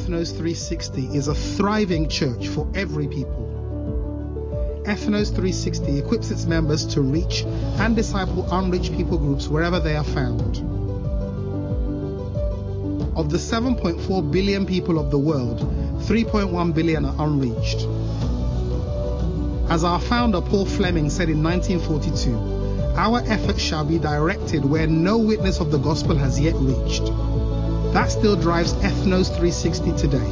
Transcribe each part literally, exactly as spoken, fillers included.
Ethnos three sixty is a thriving church for every people. Ethnos three sixty equips its members to reach and disciple unreached people groups wherever they are found. Of the seven point four billion people of the world, three point one billion are unreached. As our founder Paul Fleming said in nineteen forty-two, our efforts shall be directed where no witness of the gospel has yet reached. That still drives Ethnos three sixty today.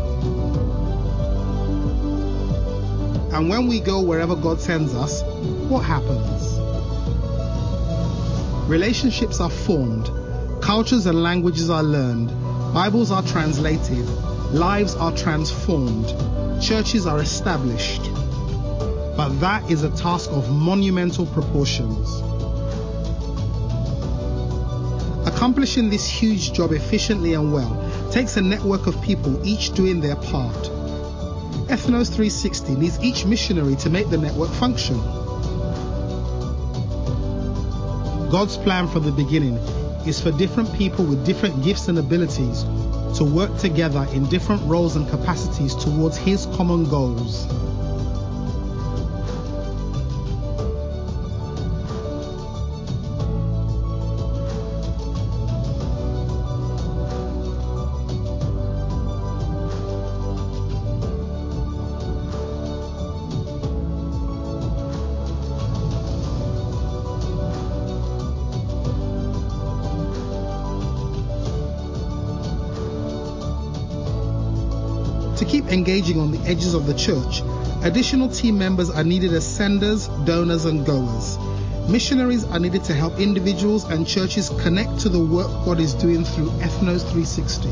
And when we go wherever God sends us, what happens? Relationships are formed, cultures and languages are learned, Bibles are translated, lives are transformed, churches are established. But that is a task of monumental proportions. Accomplishing this huge job efficiently and well takes a network of people each doing their part. Ethnos three sixty needs each missionary to make the network function. God's plan from the beginning is for different people with different gifts and abilities to work together in different roles and capacities towards His common goals. To keep engaging on the edges of the church, additional team members are needed as senders, donors, and goers. Missionaries are needed to help individuals and churches connect to the work God is doing through Ethnos three sixty.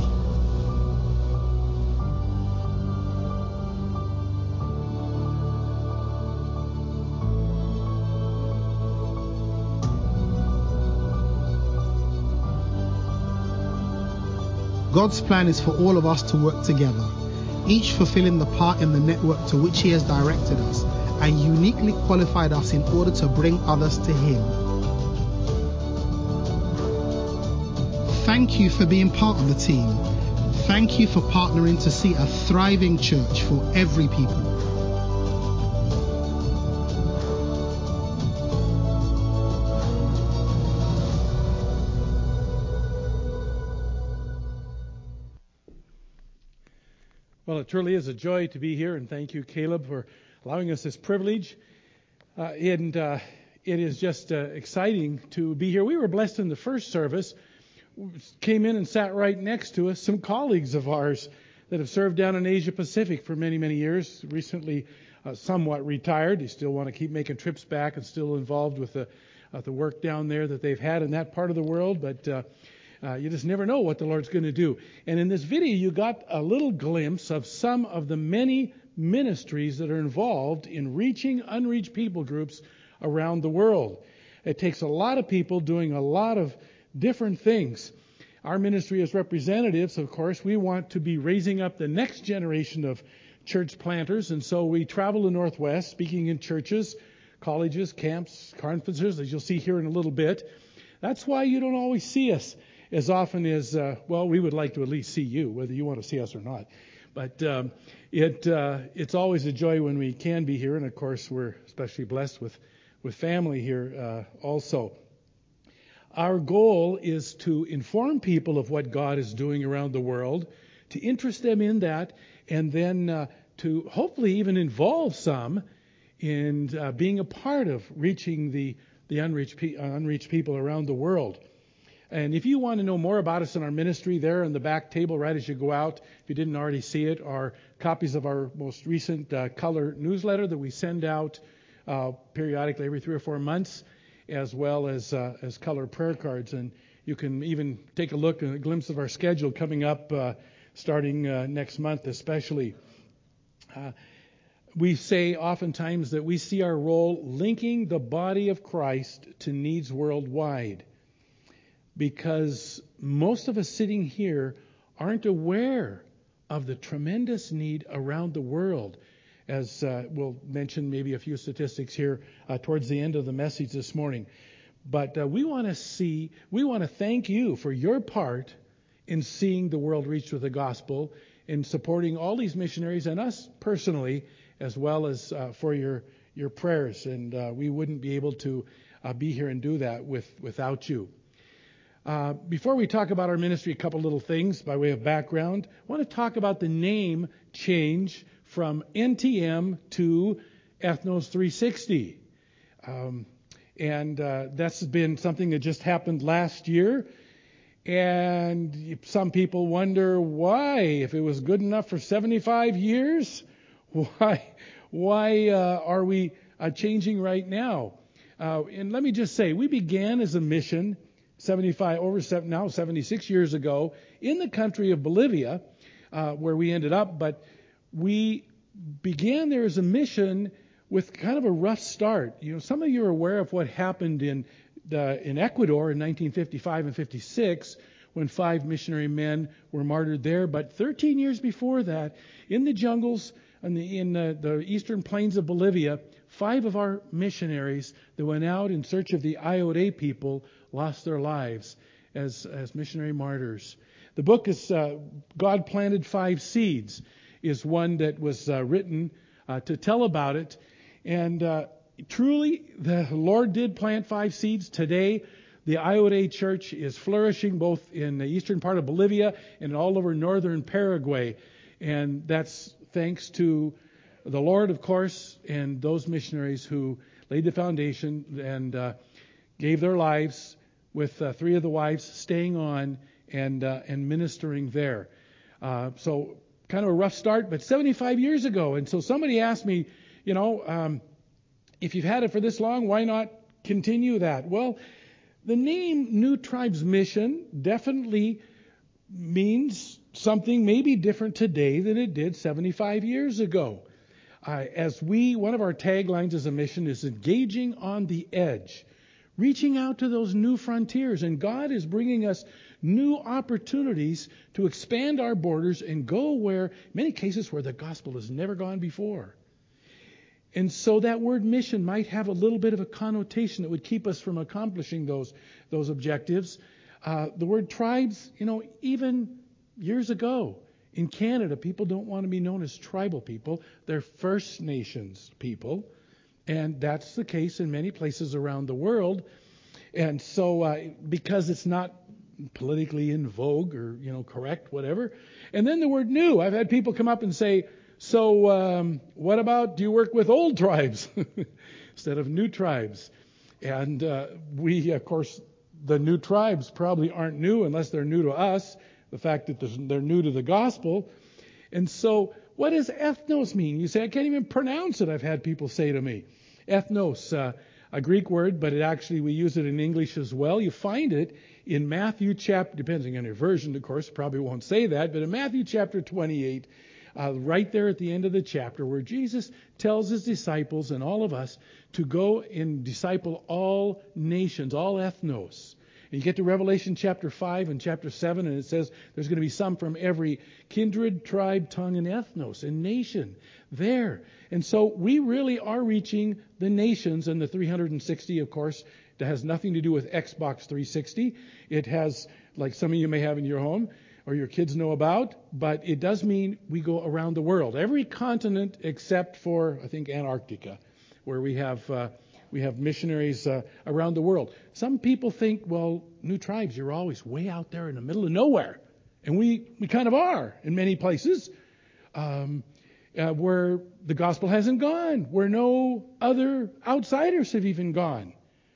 God's plan is for all of us to work together, each fulfilling the part in the network to which He has directed us and uniquely qualified us in order to bring others to Him. Thank you for being part of the team. Thank you for partnering to see a thriving church for every people. Well, it truly is a joy to be here, and thank you, Caleb, for allowing us this privilege. Uh, and uh, it is just uh, exciting to be here. We were blessed in the first service. Came in and sat right next to us some colleagues of ours that have served down in Asia Pacific for many, many years. Recently, uh, somewhat retired. They still want to keep making trips back and still involved with the uh, the work down there that they've had in that part of the world, but. Uh, Uh, you just never know what the Lord's going to do. And in this video, you got a little glimpse of some of the many ministries that are involved in reaching unreached people groups around the world. It takes a lot of people doing a lot of different things. Our ministry as representatives, of course, we want to be raising up the next generation of church planters. And so we travel the Northwest, speaking in churches, colleges, camps, conferences, as you'll see here in a little bit. That's why you don't always see us as often as, uh, well, we would like to at least see you, whether you want to see us or not. But um, it uh, it's always a joy when we can be here. And, of course, we're especially blessed with, with family here uh, also. Our goal is to inform people of what God is doing around the world, to interest them in that, and then uh, to hopefully even involve some in uh, being a part of reaching the, the unreached, pe- uh, unreached people around the world. And if you want to know more about us in our ministry, there in the back table right as you go out, if you didn't already see it, are copies of our most recent uh, color newsletter that we send out uh, periodically every three or four months, as well as uh, as color prayer cards. And you can even take a look at a glimpse of our schedule coming up uh, starting uh, next month especially. Uh, we say oftentimes that we see our role linking the body of Christ to needs worldwide, because most of us sitting here aren't aware of the tremendous need around the world. As uh, we'll mention maybe a few statistics here uh, towards the end of the message this morning. But uh, we want to see, we want to thank you for your part in seeing the world reached with the gospel in supporting all these missionaries and us personally, as well as uh, for your your prayers. And uh, we wouldn't be able to uh, be here and do that with without you. Uh, before we talk about our ministry, a couple little things by way of background. I want to talk about the name change from N T M to Ethnos three sixty. Um, and uh, that's been something that just happened last year. And some people wonder why, if it was good enough for seventy-five years, why why uh, are we uh, changing right now? Uh, and let me just say, we began as a mission seventy-five over seven, now seventy-six years ago in the country of Bolivia, uh, where we ended up. But we began there as a mission with kind of a rough start. You know, some of you are aware of what happened in the, in Ecuador in nineteen fifty-five and fifty-six, when five missionary men were martyred there. But thirteen years before that, in the jungles in the, in the, the eastern plains of Bolivia, five of our missionaries that went out in search of the Ayote people lost their lives as, as missionary martyrs. The book is uh, God Planted Five Seeds, is one that was uh, written uh, to tell about it. And uh, truly, the Lord did plant five seeds. Today, the Ayote Church is flourishing both in the eastern part of Bolivia and all over northern Paraguay. And that's thanks to the Lord, of course, and those missionaries who laid the foundation and uh, gave their lives, with uh, three of the wives staying on and uh, and ministering there. Uh, so kind of a rough start, but seventy-five years ago. And so somebody asked me, you know, um, if you've had it for this long, why not continue that? Well, the name New Tribes Mission definitely means something maybe different today than it did seventy-five years ago. Uh, as we, one of our taglines as a mission is engaging on the edge, reaching out to those new frontiers. And God is bringing us new opportunities to expand our borders and go where, in many cases, where the gospel has never gone before. And so that word mission might have a little bit of a connotation that would keep us from accomplishing those, those objectives. Uh, the word tribes, you know, even years ago in Canada, people don't want to be known as tribal people. They're First Nations people. And that's the case in many places around the world. And so uh, because it's not politically in vogue or, you know, correct, whatever. And then the word new. I've had people come up and say, so um, what about, do you work with old tribes instead of new tribes? And uh, we, of course, the new tribes probably aren't new unless they're new to us, the fact that they're new to the gospel. And so what does ethnos mean? You say, I can't even pronounce it, I've had people say to me. Ethnos, uh, a Greek word, but it actually, we use it in English as well. You find it in Matthew chapter, depending on your version, of course, probably won't say that, but in Matthew chapter twenty-eight, Uh, right there at the end of the chapter, where Jesus tells his disciples and all of us to go and disciple all nations, all ethnos. And you get to Revelation chapter five and chapter seven, and it says there's going to be some from every kindred, tribe, tongue, and ethnos, and nation there. And so we really are reaching the nations, and the three hundred sixty, of course, that has nothing to do with Xbox three sixty. It has, like some of you may have in your home, or your kids know about, but it does mean we go around the world. Every continent except for, I think, Antarctica, where we have uh, we have missionaries uh, around the world. Some people think, well, new tribes, you're always way out there in the middle of nowhere. And we, we kind of are in many places um, uh, where the gospel hasn't gone, where no other outsiders have even gone.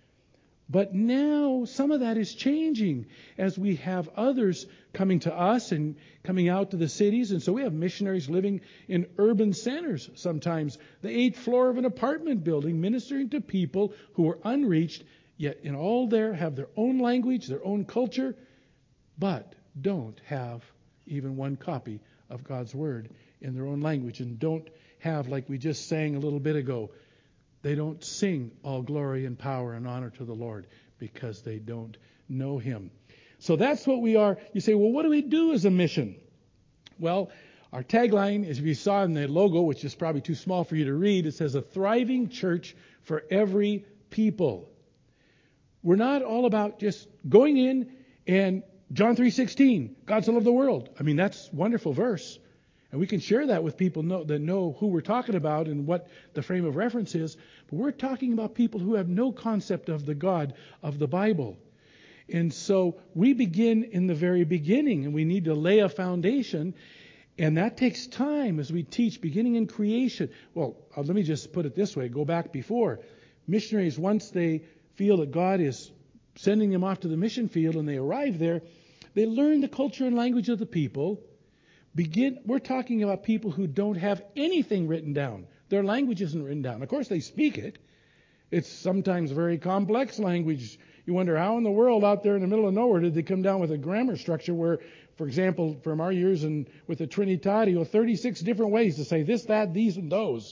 But now some of that is changing as we have others coming to us and coming out to the cities. And so we have missionaries living in urban centers sometimes, the eighth floor of an apartment building, ministering to people who are unreached, yet in all there have their own language, their own culture, but don't have even one copy of God's Word in their own language, and don't have, like we just sang a little bit ago, they don't sing all glory and power and honor to the Lord because they don't know Him. So that's what we are. You say, well, what do we do as a mission? Well, our tagline, as you saw in the logo, which is probably too small for you to read, it says, a thriving church for every people. We're not all about just going in and John three sixteen, God so loved the world. I mean, that's a wonderful verse. And we can share that with people know, that know who we're talking about and what the frame of reference is. But we're talking about people who have no concept of the God of the Bible. And so we begin in the very beginning, and we need to lay a foundation. And that takes time as we teach, beginning in creation. Well, uh, let me just put it this way. Go back before. Missionaries, once they feel that God is sending them off to the mission field and they arrive there, they learn the culture and language of the people. Begin. We're talking about people who don't have anything written down. Their language isn't written down. Of course, they speak it. It's sometimes very complex language. You wonder how in the world out there in the middle of nowhere did they come down with a grammar structure where, for example, from our years and with the Trinitario, thirty-six different ways to say this, that, these, and those.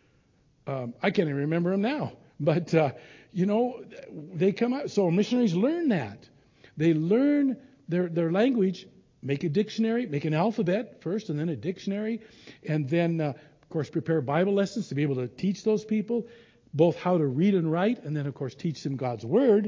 Um, I can't even remember them now. But, uh, you know, they come out. So missionaries learn that. They learn their, their language, make a dictionary, make an alphabet first, and then a dictionary. And then, uh, of course, prepare Bible lessons to be able to teach those people both how to read and write, and then, of course, teach them God's Word.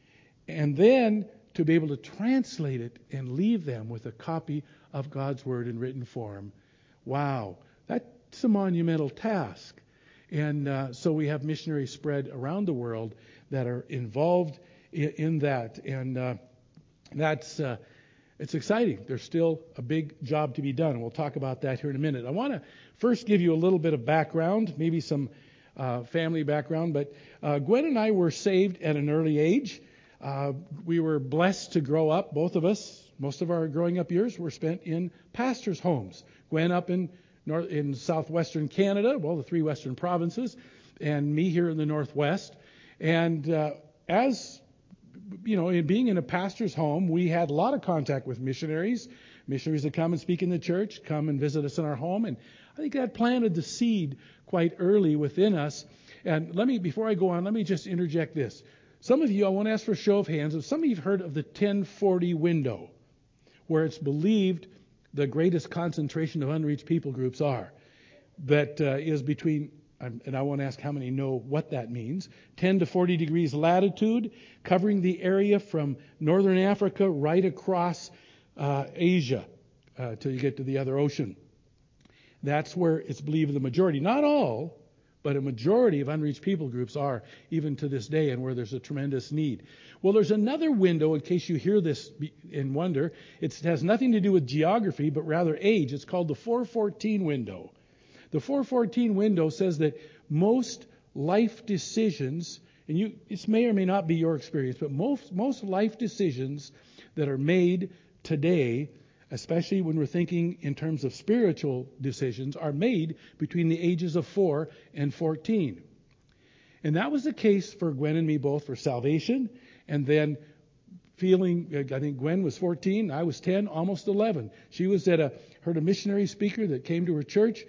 And then to be able to translate it and leave them with a copy of God's Word in written form. Wow, that's a monumental task. And uh, so we have missionaries spread around the world that are involved in, in that. And uh, that's uh, it's exciting. There's still a big job to be done. And we'll talk about that here in a minute. I want to first give you a little bit of background, maybe some uh, family background. But uh, Gwen and I were saved at an early age. Uh, we were blessed to grow up, both of us. Most of our growing up years were spent in pastors' homes. Gwen up in North, in southwestern Canada, well, the three western provinces, and me here in the northwest. And uh, as, you know, in being in a pastor's home, we had a lot of contact with missionaries, missionaries that come and speak in the church, come and visit us in our home. And I think that planted the seed quite early within us. And let me, before I go on, let me just interject this. Some of you, I want to ask for a show of hands, if some of you have heard of the ten forty window, where it's believed the greatest concentration of unreached people groups are. That uh, is between, and I want to ask how many know what that means, ten to forty degrees latitude, covering the area from northern Africa right across uh, Asia uh, till you get to the other ocean. That's where it's believed the majority, not all, but a majority of unreached people groups are, even to this day, and where there's a tremendous need. Well, there's another window, in case you hear this and wonder. It has nothing to do with geography, but rather age. It's called the four fourteen window. The four fourteen window says that most life decisions, and you, this may or may not be your experience, but most, most life decisions that are made today, especially when we're thinking in terms of spiritual decisions, are made between the ages of four and fourteen. And that was the case for Gwen and me both for salvation, and then feeling, I think Gwen was fourteen, I was ten, almost eleven. She was at a, heard a missionary speaker that came to her church.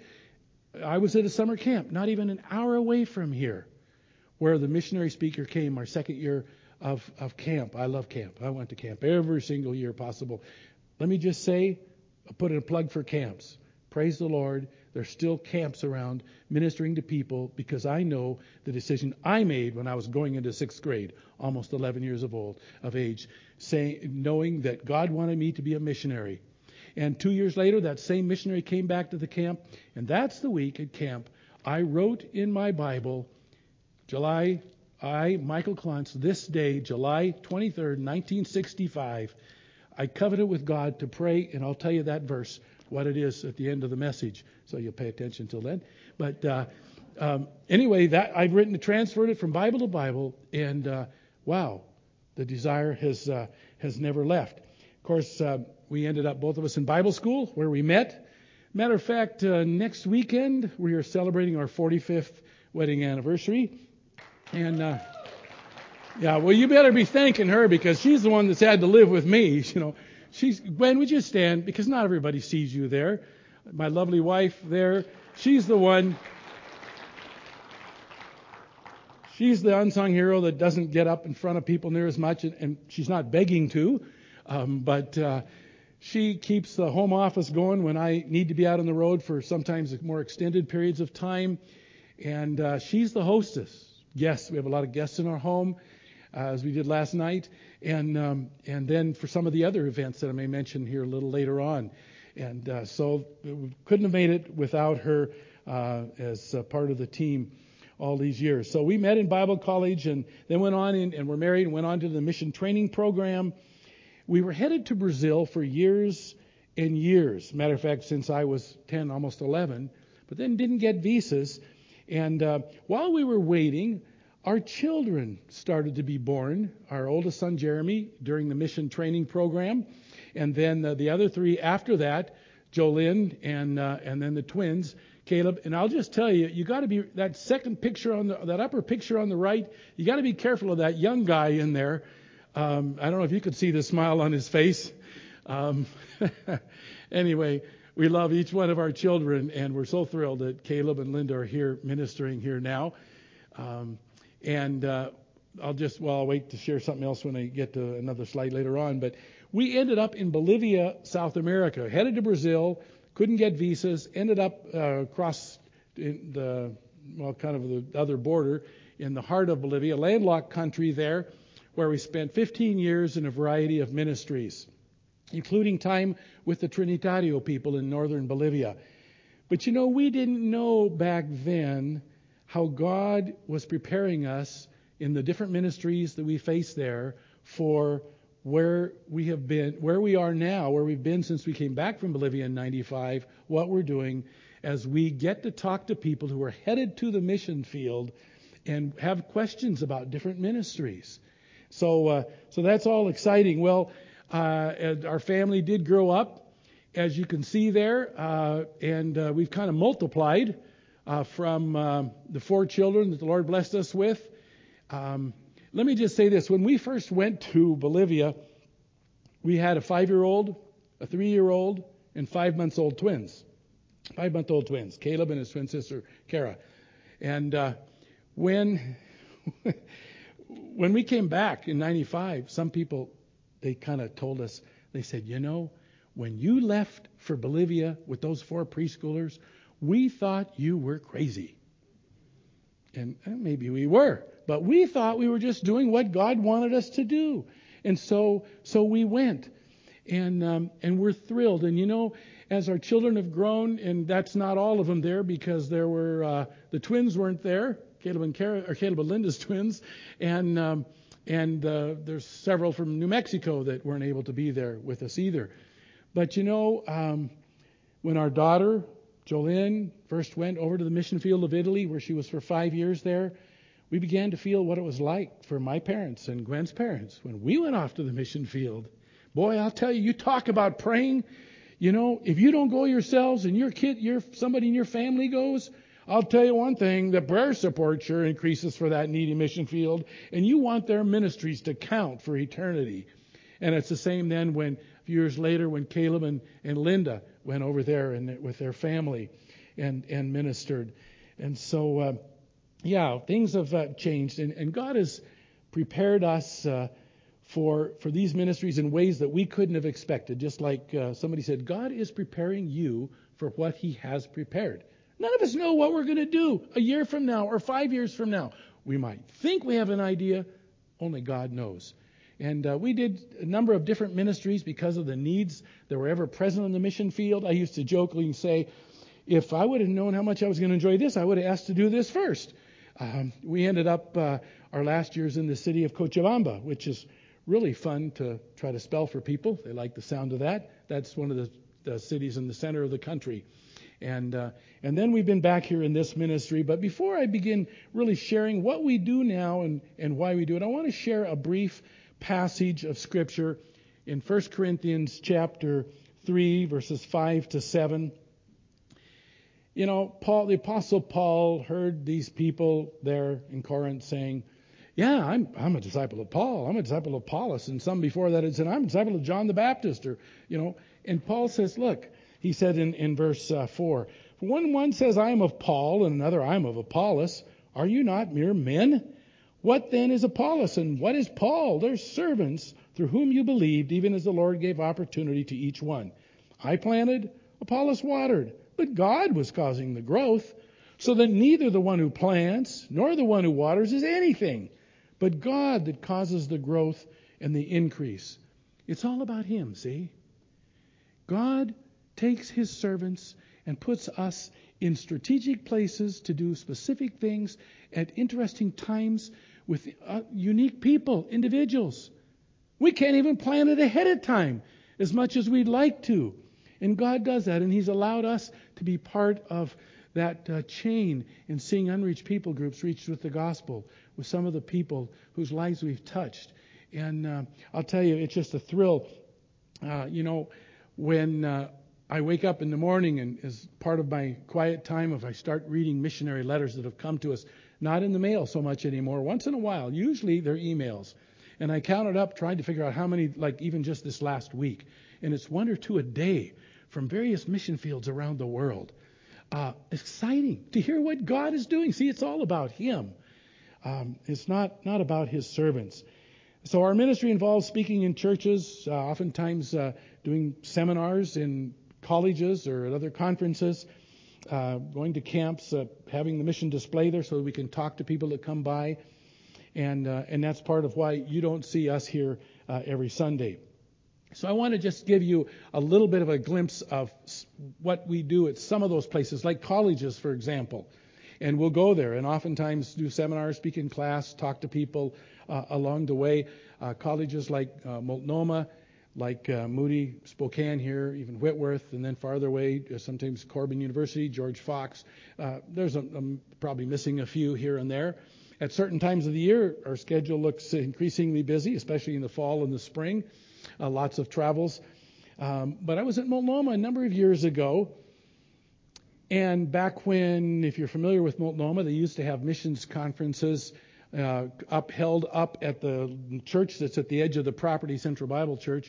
I was at a summer camp, not even an hour away from here, where the missionary speaker came our second year of, of camp. I love camp. I went to camp every single year possible. Let me just say, I'll put in a plug for camps. Praise the Lord. There's still camps around ministering to people, because I know the decision I made when I was going into sixth grade, almost eleven years of old of age, saying, knowing that God wanted me to be a missionary. And two years later, that same missionary came back to the camp, and that's the week at camp I wrote in my Bible, July, I, Michael Klontz, this day, July twenty-third, nineteen sixty-five, I covenanted with God to pray, and I'll tell you that verse, what it is at the end of the message, so you'll pay attention till then. But uh, um, anyway, that I've written, transferred it from Bible to Bible, and uh, wow, the desire has uh, has never left. Of course, uh, we ended up, both of us, in Bible school, where we met. Matter of fact, uh, next weekend, we are celebrating our forty-fifth wedding anniversary. And, uh, yeah, well, you better be thanking her, because she's the one that's had to live with me. You know, she's, Gwen, would you stand? Because not everybody sees you there. My lovely wife there, she's the one. She's the unsung hero that doesn't get up in front of people near as much, and, and she's not begging to. Um, but uh, she keeps the home office going when I need to be out on the road for sometimes more extended periods of time. And uh, she's the hostess. Yes, we have a lot of guests in our home, uh, as we did last night. And um, and then for some of the other events that I may mention here a little later on. And uh, so we couldn't have made it without her uh, as uh, part of the team all these years. So we met in Bible college and then went on in, and were married and went on to the mission training program. We were headed to Brazil for years and years. Matter of fact, since I was ten, almost eleven, but then didn't get visas. And uh, while we were waiting, our children started to be born. Our oldest son, Jeremy, during the mission training program. And then uh, the other three after that, Jolynn and uh, and then the twins, Caleb. And I'll just tell you, you got to be, that second picture on the, that upper picture on the right, you got to be careful of that young guy in there. Um, I don't know if you could see the smile on his face. Um, anyway, we love each one of our children, and we're so thrilled that Caleb and Linda are here ministering here now. Um, and uh, I'll just, well, I'll wait to share something else when I get to another slide later on. But we ended up in Bolivia, South America, headed to Brazil, couldn't get visas, ended up uh, across in the, well, kind of the other border in the heart of Bolivia, landlocked country there, where we spent fifteen years in a variety of ministries, including time with the Trinitario people in northern Bolivia. But you know, we didn't know back then how God was preparing us in the different ministries that we face there for where we have been, where we are now, where we've been since we came back from Bolivia in ninety-five, what we're doing as we get to talk to people who are headed to the mission field and have questions about different ministries. So, uh, so that's all exciting. Well, uh, our family did grow up, as you can see there, uh, and uh, we've kind of multiplied uh, from uh, the four children that the Lord blessed us with. Um, let me just say this. When we first went to Bolivia, we had a five-year-old, a three-year-old, and five-month-old twins. Five-month-old twins, Caleb and his twin sister, Kara. And uh, when... When we came back in ninety-five, some people, they kind of told us, they said, you know, when you left for Bolivia with those four preschoolers, we thought you were crazy. And eh, maybe we were, but we thought we were just doing what God wanted us to do. And so so we went, and um, and we're thrilled. And you know, as our children have grown, and that's not all of them there, because there were, uh, the twins weren't there. Caleb and Kara, or Caleb and Linda's twins, and um, and uh, there's several from New Mexico that weren't able to be there with us either. But you know, um, when our daughter Jolynn first went over to the mission field of Italy, where she was for five years there, we began to feel what it was like for my parents and Gwen's parents when we went off to the mission field. Boy, I'll tell you, you talk about praying. You know, if you don't go yourselves and your kid, your somebody in your family goes, I'll tell you one thing, the prayer support sure increases for that needy mission field, and you want their ministries to count for eternity. And it's the same then when, a few years later, when Caleb and, and Linda went over there and with their family and, and ministered. And so, uh, yeah, things have uh, changed, and, and God has prepared us uh, for for these ministries in ways that we couldn't have expected. Just like uh, somebody said, God is preparing you for what He has prepared. None of us know what we're going to do a year from now or five years from now. We might think we have an idea. Only God knows. And uh, we did a number of different ministries because of the needs that were ever present on the mission field. I used to jokingly say, if I would have known how much I was going to enjoy this, I would have asked to do this first. Um, we ended up uh, our last years in the city of Cochabamba, which is really fun to try to spell for people. They like the sound of that. That's one of the, the cities in the center of the country. And uh, and then we've been back here in this ministry. But before I begin really sharing what we do now and, and why we do it, I want to share a brief passage of Scripture in First Corinthians chapter three, verses five to seven. You know, Paul, the Apostle Paul heard these people there in Corinth saying, yeah, I'm I'm a disciple of Paul. I'm a disciple of Apollos. And some before that had said, I'm a disciple of John the Baptist. Or, you know, and Paul says, look, he said in, in verse uh, four, when one says, I am of Paul, and another, I am of Apollos, are you not mere men? What then is Apollos, and what is Paul? They're servants through whom you believed, even as the Lord gave opportunity to each one. I planted, Apollos watered, but God was causing the growth, so that neither the one who plants nor the one who waters is anything, but God that causes the growth and the increase. It's all about Him, see? God takes his servants and puts us in strategic places to do specific things at interesting times with uh, unique people, individuals. We can't even plan it ahead of time as much as we'd like to. And God does that, and he's allowed us to be part of that uh, chain in seeing unreached people groups reached with the gospel, with some of the people whose lives we've touched. And uh, I'll tell you, it's just a thrill. Uh, you know, when uh, I wake up in the morning, and as part of my quiet time, if I start reading missionary letters that have come to us, not in the mail so much anymore, once in a while, usually they're emails. And I counted up, trying to figure out how many, like even just this last week. And it's one or two a day from various mission fields around the world. Uh, exciting to hear what God is doing. See, it's all about him. Um, it's not, not about his servants. So our ministry involves speaking in churches, uh, oftentimes uh, doing seminars in colleges or at other conferences, uh, going to camps, uh, having the mission display there so that we can talk to people that come by. And uh, and that's part of why you don't see us here uh, every Sunday. So I want to just give you a little bit of a glimpse of what we do at some of those places, like colleges, for example. And we'll go there and oftentimes do seminars, speak in class, talk to people uh, along the way. Uh, colleges like uh, Multnomah, like uh, Moody, Spokane here, even Whitworth, and then farther away, uh, sometimes Corbin University, George Fox. Uh, there's a, I'm probably missing a few here and there. At certain times of the year, our schedule looks increasingly busy, especially in the fall and the spring. Uh, lots of travels. Um, but I was at Multnomah a number of years ago. And back when, if you're familiar with Multnomah, they used to have missions conferences uh, up held up at the church that's at the edge of the property, Central Bible Church.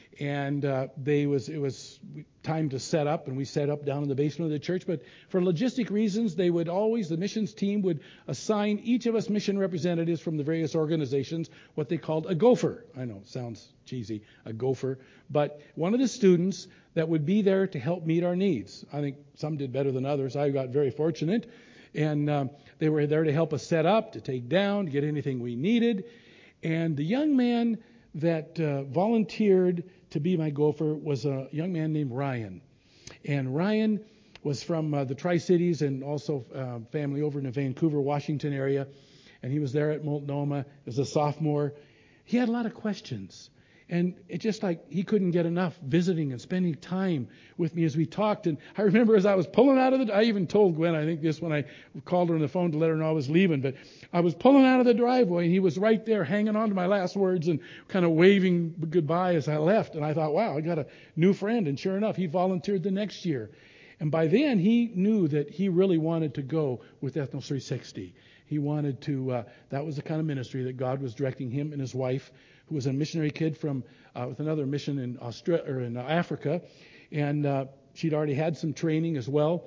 And uh, they was it was time to set up, and we set up down in the basement of the church. But for logistic reasons, they would always, the missions team would assign each of us mission representatives from the various organizations what they called a gopher. I know, it sounds cheesy, a gopher. But one of the students that would be there to help meet our needs. I think some did better than others. I got very fortunate. And um, they were there to help us set up, to take down, to get anything we needed. And the young man that uh, volunteered to be my gopher was a young man named Ryan. And Ryan was from uh, the Tri-Cities and also uh, family over in the Vancouver, Washington area. And he was there at Multnomah as a sophomore. He had a lot of questions. And it's just like he couldn't get enough visiting and spending time with me as we talked. And I remember as I was pulling out of the, I even told Gwen, I think this when I called her on the phone to let her know I was leaving, but I was pulling out of the driveway and he was right there hanging on to my last words and kind of waving goodbye as I left. And I thought, wow, I got a new friend. And sure enough, he volunteered the next year. And by then he knew that he really wanted to go with Ethnos three sixty. He wanted to, uh, that was the kind of ministry that God was directing him and his wife, who was a missionary kid from uh, with another mission in Australia or in Africa, and uh, she'd already had some training as well.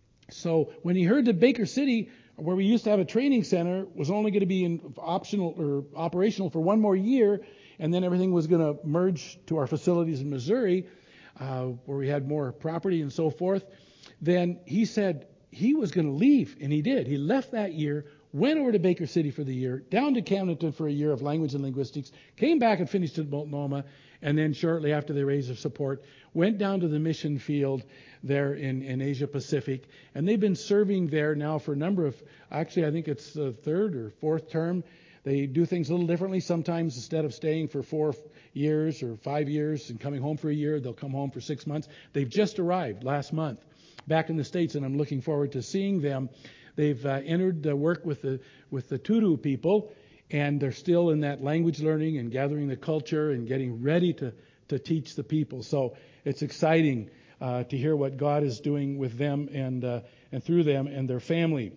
So when he heard that Baker City, where we used to have a training center, was only going to be in optional or operational for one more year, and then everything was going to merge to our facilities in Missouri, uh, where we had more property and so forth, then he said he was going to leave, and he did. He left that year, went over to Baker City for the year, down to Camdenton for a year of language and linguistics, came back and finished at Multnomah, and then shortly after they raised their support, went down to the mission field there in, in Asia Pacific. And they've been serving there now for a number of, actually I think it's the third or fourth term. They do things a little differently. Sometimes instead of staying for four years or five years and coming home for a year, they'll come home for six months. They've just arrived last month back in the States, and I'm looking forward to seeing them. They've uh, entered the work with the with the Tudu people, and they're still in that language learning and gathering the culture and getting ready to, to teach the people. So it's exciting uh, to hear what God is doing with them and uh, and through them and their family.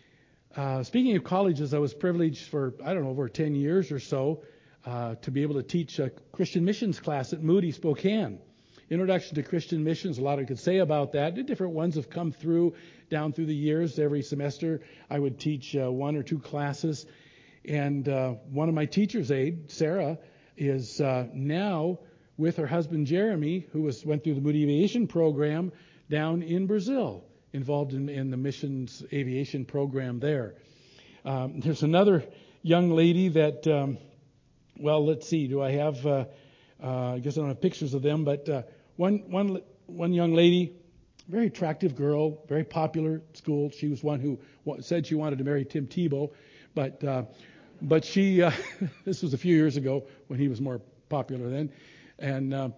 Uh, speaking of colleges, I was privileged for, I don't know, over ten years or so uh, to be able to teach a Christian missions class at Moody, Spokane. Introduction to Christian Missions, a lot I could say about that. The different ones have come through down through the years. Every semester I would teach uh, one or two classes. And uh, one of my teacher's aide, Sarah, is uh, now with her husband Jeremy, who was went through the Moody Aviation program down in Brazil, involved in, in the missions aviation program there. Um, there's another young lady that, um, well, let's see, do I have... Uh, Uh, I guess I don't have pictures of them, but uh, one one one young lady, very attractive girl, very popular at school. She was one who said she wanted to marry Tim Tebow, but uh, but she uh, this was a few years ago when he was more popular then, and uh,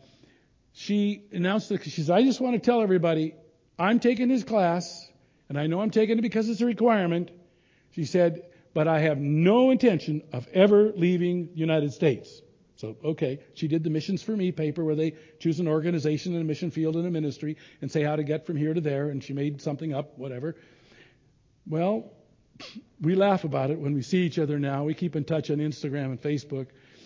she announced that she said, "I just want to tell everybody I'm taking his class, and I know I'm taking it because it's a requirement." She said, "But I have no intention of ever leaving the United States." So, okay, she did the Missions for Me paper where they choose an organization and a mission field and a ministry and say how to get from here to there, and she made something up, whatever. Well, we laugh about it when we see each other now. We keep in touch on Instagram and Facebook.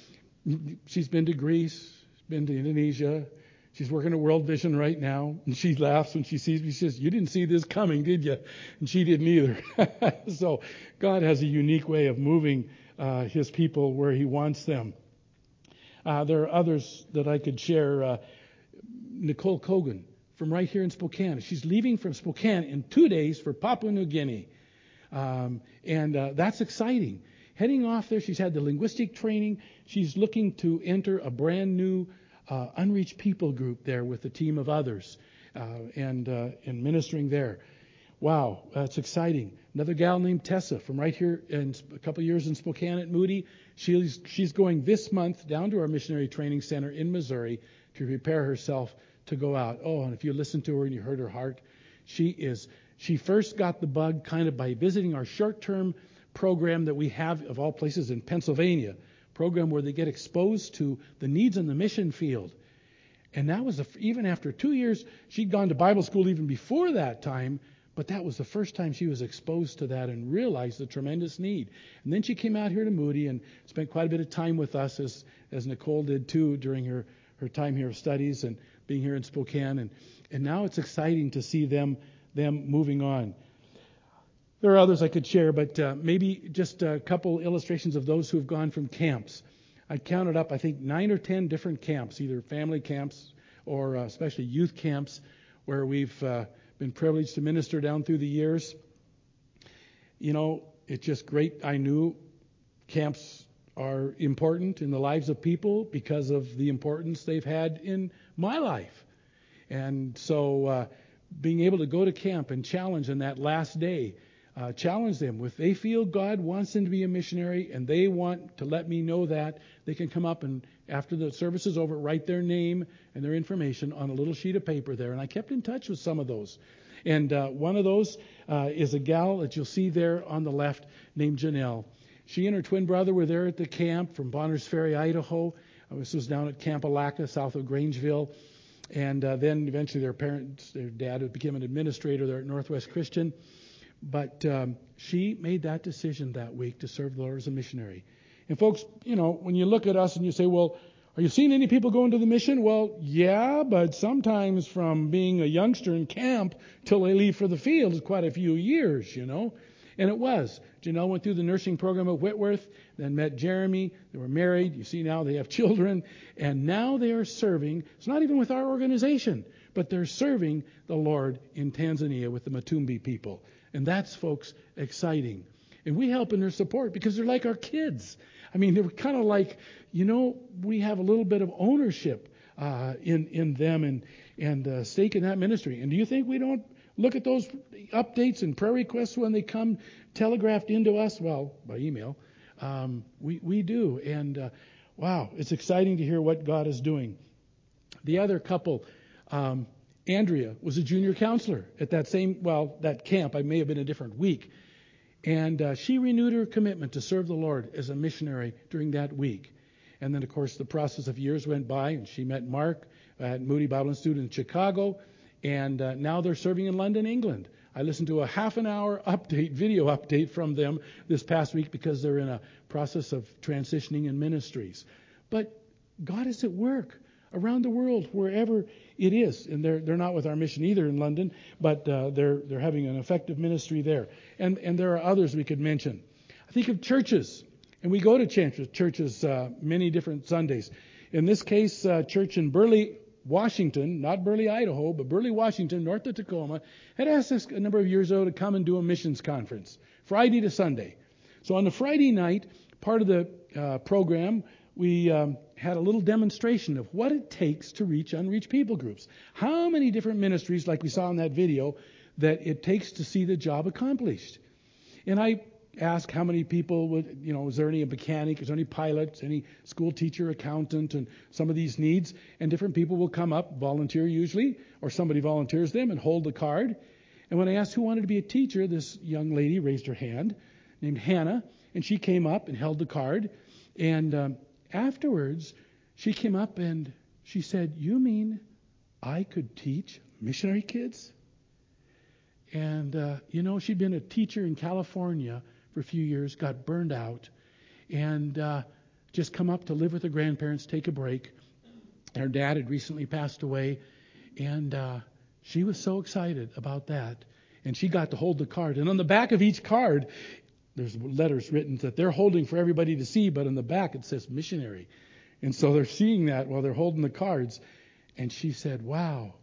She's been to Greece, been to Indonesia. She's working at World Vision right now, and she laughs when she sees me. She says, "You didn't see this coming, did you?" And she didn't either. So God has a unique way of moving uh, his people where he wants them. Uh, there are others that I could share. Uh, Nicole Kogan from right here in Spokane. She's leaving from Spokane in two days for Papua New Guinea. Um, and uh, that's exciting. Heading off there, she's had the linguistic training. She's looking to enter a brand new uh, unreached people group there with a team of others uh, and, uh, and ministering there. Wow, that's exciting. Another gal named Tessa from right here in a couple of years in Spokane at Moody. She's, she's going this month down to our missionary training center in Missouri to prepare herself to go out. Oh, and if you listened to her and you heard her heart, she is, she first got the bug kind of by visiting our short-term program that we have of all places in Pennsylvania, program where they get exposed to the needs in the mission field. And that was, a, even after two years, she'd gone to Bible school even before that time, but that was the first time she was exposed to that and realized the tremendous need. And then she came out here to Moody and spent quite a bit of time with us, as, as Nicole did too, during her, her time here of studies and being here in Spokane. And, and now it's exciting to see them, them moving on. There are others I could share, but uh, maybe just a couple illustrations of those who have gone from camps. I counted up, I think, nine or ten different camps, either family camps or uh, especially youth camps, where we've uh, been privileged to minister down through the years. You know, it's just great. I knew camps are important in the lives of people because of the importance they've had in my life. And so uh, being able to go to camp and challenge on that last day, uh, challenge them. If they feel God wants them to be a missionary and they want to let me know that, they can come up and after the service is over, write their name and their information on a little sheet of paper there. And I kept in touch with some of those. And uh, one of those uh, is a gal that you'll see there on the left named Janelle. She and her twin brother were there at the camp from Bonners Ferry, Idaho. Uh, this was down at Camp Alaka, south of Grangeville. And uh, then eventually their parents, their dad became an administrator there at Northwest Christian. But um, she made that decision that week to serve the Lord as a missionary. And folks, you know, when you look at us and you say, well, are you seeing any people going to the mission? Well, yeah, but sometimes from being a youngster in camp till they leave for the field is quite a few years, you know. And it was. Janelle went through the nursing program at Whitworth, then met Jeremy. They were married. You see now they have children. And now they are serving. It's not even with our organization, but they're serving the Lord in Tanzania with the Matumbi people. And that's, folks, exciting. And we help in their support because they're like our kids. I mean, they're kind of like, you know, we have a little bit of ownership uh, in, in them and, and uh, stake in that ministry. And do you think we don't look at those updates and prayer requests when they come telegraphed into us? Well, by email. Um, we, we do. And, uh, wow, it's exciting to hear what God is doing. The other couple, um, Andrea was a junior counselor at that same, well, that camp. I may have been a different week. And uh, she renewed her commitment to serve the Lord as a missionary during that week. And then, of course, the process of years went by, and she met Mark at Moody Bible Institute in Chicago. And uh, now they're serving in London, England. I listened to a half an hour update, video update from them this past week because they're in a process of transitioning in ministries. But God is at work around the world, wherever it is. And they're they're not with our mission either in London, but uh, they're they're having an effective ministry there. And and there are others we could mention. I think of churches, and we go to churches, churches uh, many different Sundays. In this case, uh, church in Burley, Washington, not Burley, Idaho, but Burley, Washington, north of Tacoma, had asked us a number of years ago to come and do a missions conference, Friday to Sunday. So on the Friday night, part of the uh, program we um, had a little demonstration of what it takes to reach unreached people groups. How many different ministries, like we saw in that video, that it takes to see the job accomplished. And I asked how many people would, you know, is there any mechanic, is there any pilot, any school teacher, accountant, and some of these needs. And different people will come up, volunteer usually, or somebody volunteers them and hold the card. And when I asked who wanted to be a teacher, this young lady raised her hand, named Hannah, and she came up and held the card. And um, afterwards, she came up and she said, "You mean I could teach missionary kids?" And, uh, you know, she'd been a teacher in California for a few years, got burned out, and uh, just come up to live with her grandparents, take a break. Her dad had recently passed away, and uh, she was so excited about that. And she got to hold the card. And on the back of each card, there's letters written that they're holding for everybody to see, but on the back it says missionary. And so they're seeing that while they're holding the cards. And she said, "Wow,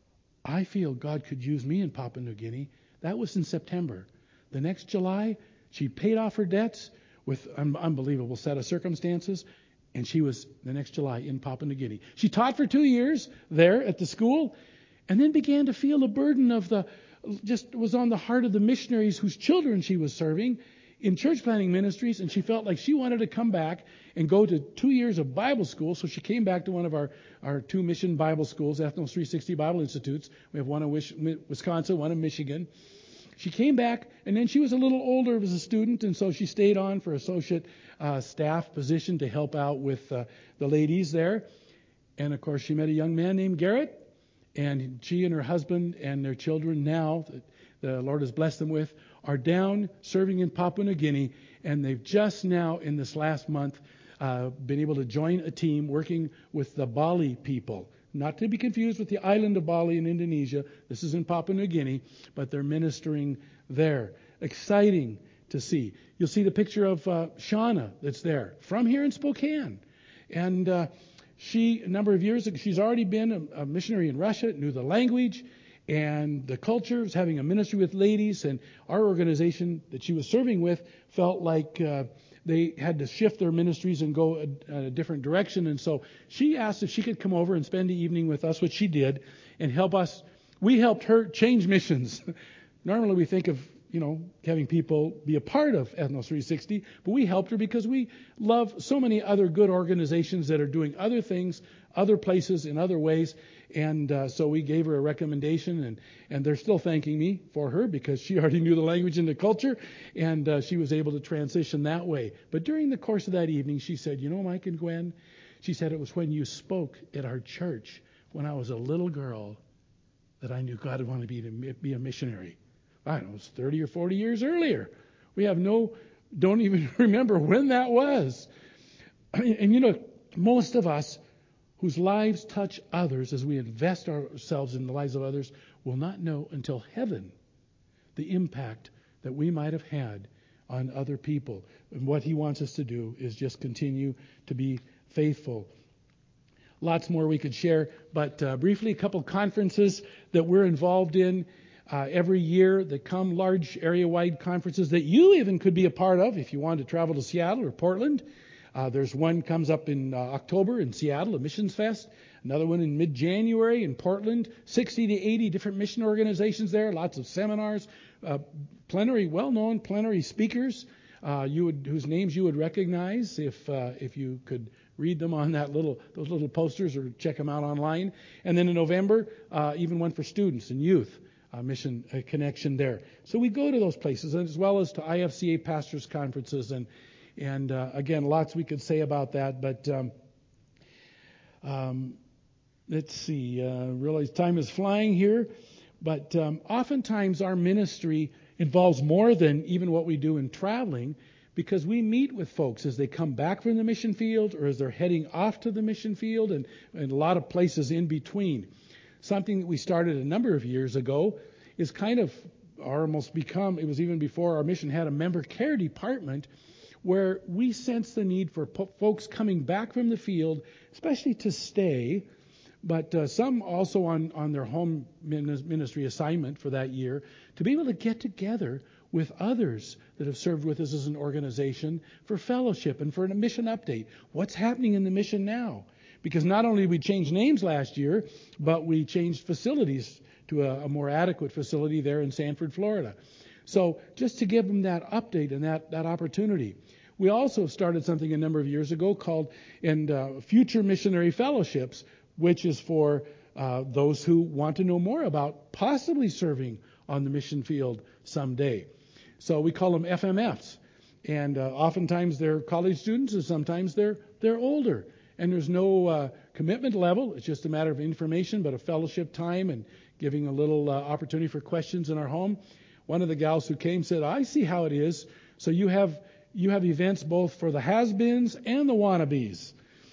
I feel God could use me in Papua New Guinea." That was in September. The next July, she paid off her debts with an unbelievable set of circumstances, and she was, the next July, in Papua New Guinea. She taught for two years there at the school, and then began to feel the burden of the, just was on the heart of the missionaries whose children she was serving in church planting ministries, and she felt like she wanted to come back and go to two years of Bible school. So she came back to one of our, our two mission Bible schools, Ethnos three sixty Bible Institutes. We have one in Wisconsin, one in Michigan. She came back, and then she was a little older as a student, and so she stayed on for associate uh, staff position to help out with uh, the ladies there. And, of course, she met a young man named Garrett, and she and her husband and their children now, that the Lord has blessed them with, are down serving in Papua New Guinea, and they've just now, in this last month, uh, been able to join a team working with the Bali people. Not to be confused with the island of Bali in Indonesia. This is in Papua New Guinea, but they're ministering there. Exciting to see. You'll see the picture of uh, Shauna that's there from here in Spokane. And uh, she, a number of years ago, she's already been a, a missionary in Russia, knew the language and the culture, was having a ministry with ladies, and our organization that she was serving with felt like uh, they had to shift their ministries and go a, a different direction. And so she asked if she could come over and spend the evening with us, which she did, and help us. We helped her change missions. Normally we think of, you know, having people be a part of Ethnos three sixty, but we helped her because we love so many other good organizations that are doing other things, other places, in other ways. And uh, so we gave her a recommendation, and, and they're still thanking me for her because she already knew the language and the culture, and uh, she was able to transition that way. But during the course of that evening, she said, "You know, Mike and Gwen," she said, "it was when you spoke at our church when I was a little girl that I knew God wanted me to be a missionary." I don't know, it was thirty or forty years earlier. We have no, don't even remember when that was. And, and you know, most of us whose lives touch others as we invest ourselves in the lives of others will not know until heaven the impact that we might have had on other people. And what he wants us to do is just continue to be faithful. Lots more we could share, but uh, briefly, a couple conferences that we're involved in uh, every year that come, large area-wide conferences that you even could be a part of if you wanted to travel to Seattle or Portland. Uh, there's one comes up in uh, October in Seattle, a Missions Fest. Another one in mid-January in Portland. sixty to eighty different mission organizations there. Lots of seminars. Uh, plenary, well-known plenary speakers uh, you would, whose names you would recognize if uh, if you could read them on that little those little posters or check them out online. And then in November, uh, even one for students and youth. Uh, mission uh, connection there. So we go to those places, as well as to I F C A pastors' conferences and And uh, again, lots we could say about that, but um, um, let's see. Uh, realize time is flying here, but um, oftentimes our ministry involves more than even what we do in traveling, because we meet with folks as they come back from the mission field or as they're heading off to the mission field, and, and a lot of places in between. Something that we started a number of years ago is kind of almost become, it was even before our mission had a member care department, where we sense the need for po- folks coming back from the field, especially to stay, but uh, some also on, on their home ministry assignment for that year, to be able to get together with others that have served with us as an organization for fellowship and for a mission update. What's happening in the mission now? Because not only did we change names last year, but we changed facilities to a, a more adequate facility there in Sanford, Florida. So just to give them that update and that, that opportunity. We also started something a number of years ago called in uh, Future Missionary Fellowships, which is for uh, those who want to know more about possibly serving on the mission field someday. So we call them F M Fs. And uh, oftentimes they're college students, and sometimes they're they're older. And there's no uh, commitment level. It's just a matter of information, but a fellowship time and giving a little uh, opportunity for questions in our home. One of the gals who came said, I see how it is. So you have you have events both for the has-beens and the wannabes.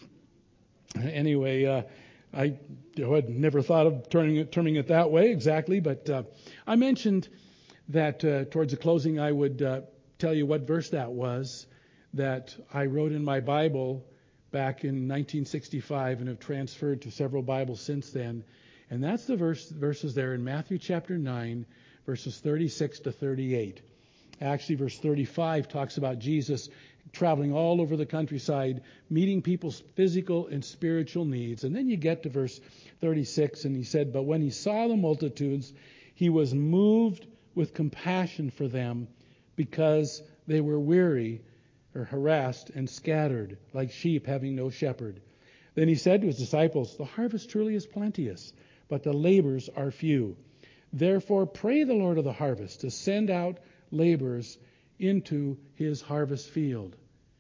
Anyway, uh, I you know, had never thought of turning it, terming it that way exactly, but uh, I mentioned that uh, towards the closing I would uh, tell you what verse that was that I wrote in my Bible back in nineteen sixty-five and have transferred to several Bibles since then. And that's the verse verses there in Matthew chapter nine, verses thirty-six to thirty-eight. Actually, verse thirty-five talks about Jesus traveling all over the countryside, meeting people's physical and spiritual needs. And then you get to verse thirty-six, and he said, but when he saw the multitudes, he was moved with compassion for them because they were weary or harassed and scattered like sheep having no shepherd. Then he said to his disciples, the harvest truly is plenteous, but the laborers are few. Therefore pray the Lord of the harvest to send out laborers into his harvest field.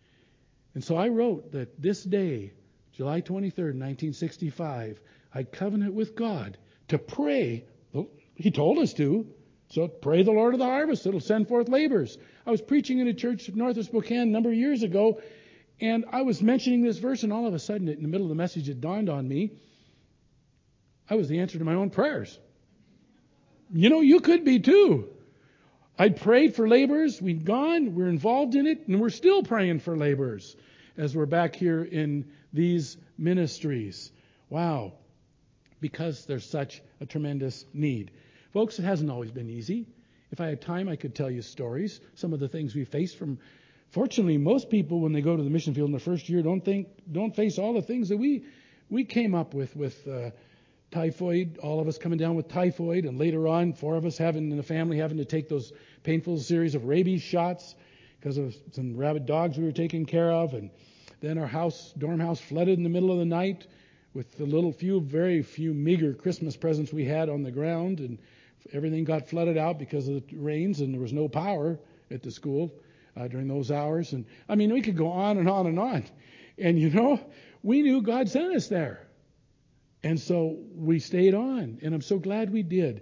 And so I wrote that this day, July twenty-third, nineteen sixty-five, I covenant with God to pray. He told us to. So pray the Lord of the harvest. It'll send forth laborers. I was preaching in a church north of Spokane a number of years ago, and I was mentioning this verse, and all of a sudden, in the middle of the message, it dawned on me, I was the answer to my own prayers. You know, you could be too. I prayed for laborers. We'd gone. We're involved in it, and we're still praying for laborers as we're back here in these ministries. Wow. Because there's such a tremendous need. Folks, it hasn't always been easy. If I had time, I could tell you stories, some of the things we faced from. Fortunately, most people, when they go to the mission field in the first year, don't think, don't face all the things that we we came up with, with uh, typhoid, all of us coming down with typhoid, and later on, four of us having in the family having to take those painful series of rabies shots because of some rabid dogs we were taking care of, and then our house, dorm house, flooded in the middle of the night with the little few, very few meager Christmas presents we had on the ground, and everything got flooded out because of the rains, and there was no power at the school uh, during those hours. And I mean, we could go on and on and on. And you know, we knew God sent us there. And so we stayed on, and I'm so glad we did.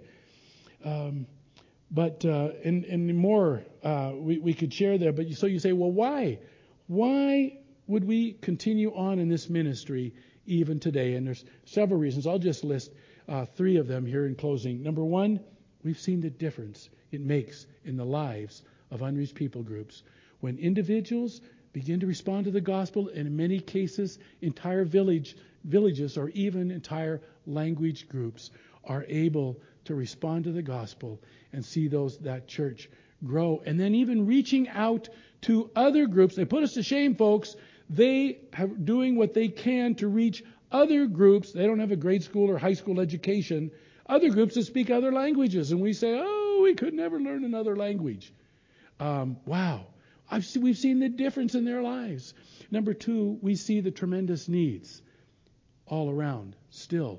Um, but, uh, and, and more uh, we, we could share there. But so you say, well, why? Why would we continue on in this ministry even today? And there's several reasons. I'll just list uh, three of them here in closing. Number one, we've seen the difference it makes in the lives of unreached people groups. When individuals begin to respond to the gospel, and in many cases, entire village villages or even entire language groups are able to respond to the gospel and see those that church grow. And then even reaching out to other groups. They put us to shame, folks. They are doing what they can to reach other groups. They don't have a grade school or high school education. Other groups that speak other languages. And we say, oh, we could never learn another language. Um, wow. I've seen, we've seen the difference in their lives. Number two, we see the tremendous needs all around still.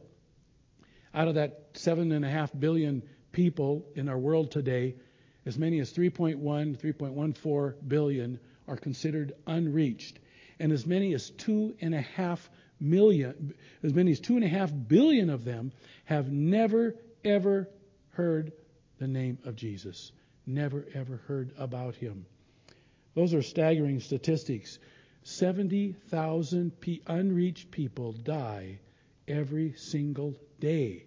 Out of that seven and a half billion people in our world today, as many as three point one, three point one four billion are considered unreached. And as many as two and a half million, as many as two and a half billion of them have never, ever heard the name of Jesus. Never, ever heard about him. Those are staggering statistics. seventy thousand p- unreached people die every single day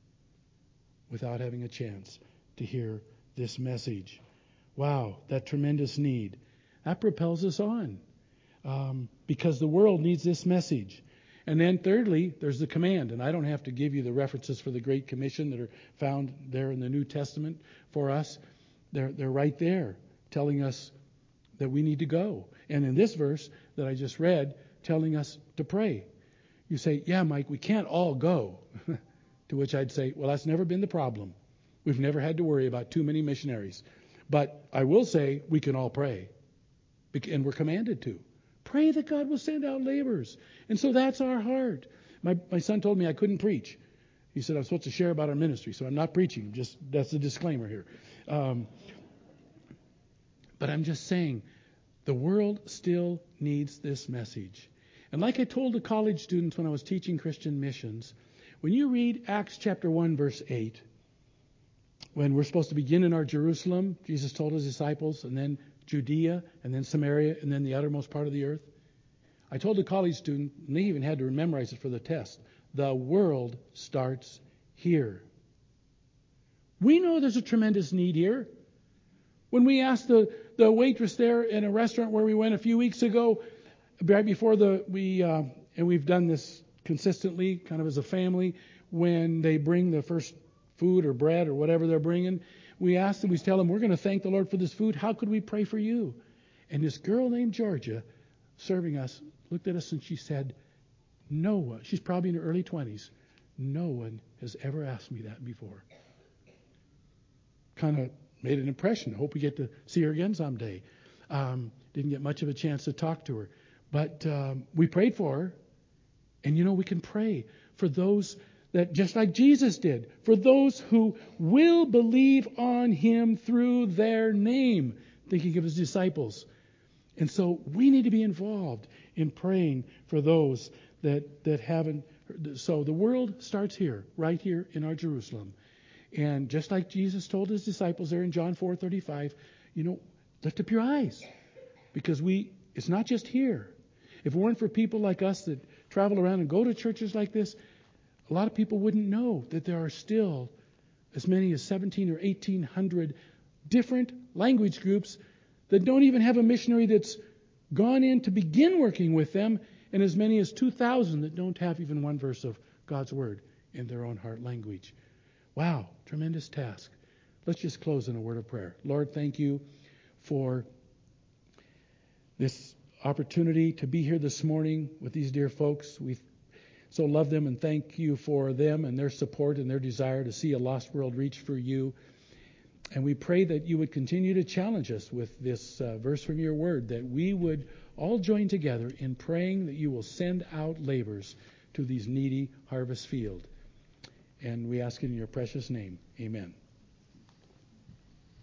without having a chance to hear this message. Wow, that tremendous need. That propels us on um, because the world needs this message. And then thirdly, there's the command. And I don't have to give you the references for the Great Commission that are found there in the New Testament for us. they're, they're right there telling us that we need to go. And in this verse that I just read, telling us to pray. You say, yeah, Mike, we can't all go. To which I'd say, well, that's never been the problem. We've never had to worry about too many missionaries. But I will say we can all pray. And we're commanded to. Pray that God will send out laborers. And so that's our heart. My, my son told me I couldn't preach. He said I'm supposed to share about our ministry, so I'm not preaching. Just that's a disclaimer here. Um, but I'm just saying, the world still needs this message. And like I told the college students when I was teaching Christian missions, when you read Acts chapter one, verse eight, when we're supposed to begin in our Jerusalem, Jesus told his disciples, and then Judea, and then Samaria, and then the uttermost part of the earth. I told a college student, and they even had to memorize it for the test, the world starts here. We know there's a tremendous need here. When we asked the, the waitress there in a restaurant where we went a few weeks ago, right before the we uh, and we've done this consistently, kind of as a family, when they bring the first food or bread or whatever they're bringing, we ask them, we tell them, we're going to thank the Lord for this food. How could we pray for you? And this girl named Georgia, serving us, looked at us and she said, no one, she's probably in her early twenties, no one has ever asked me that before. Kind of made an impression. I hope we get to see her again someday. Um, didn't get much of a chance to talk to her. But um, we prayed for her. And you know, we can pray for those that, just like Jesus did, for those who will believe on him through their name, thinking of his disciples. And so we need to be involved in praying for those that, that haven't. So the world starts here, right here in our Jerusalem. And just like Jesus told his disciples there in John four thirty-five, you know, lift up your eyes. Because we, it's not just here. If it weren't for people like us that travel around and go to churches like this, a lot of people wouldn't know that there are still as many as seventeen or eighteen hundred different language groups that don't even have a missionary that's gone in to begin working with them, and as many as two thousand that don't have even one verse of God's Word in their own heart language. Wow, tremendous task. Let's just close in a word of prayer. Lord, thank you for this opportunity to be here this morning with these dear folks. We so love them and thank you for them and their support and their desire to see a lost world reach for you. And we pray that you would continue to challenge us with this uh, verse from your word, that we would all join together in praying that you will send out laborers to these needy harvest field. And we ask it in your precious name. Amen.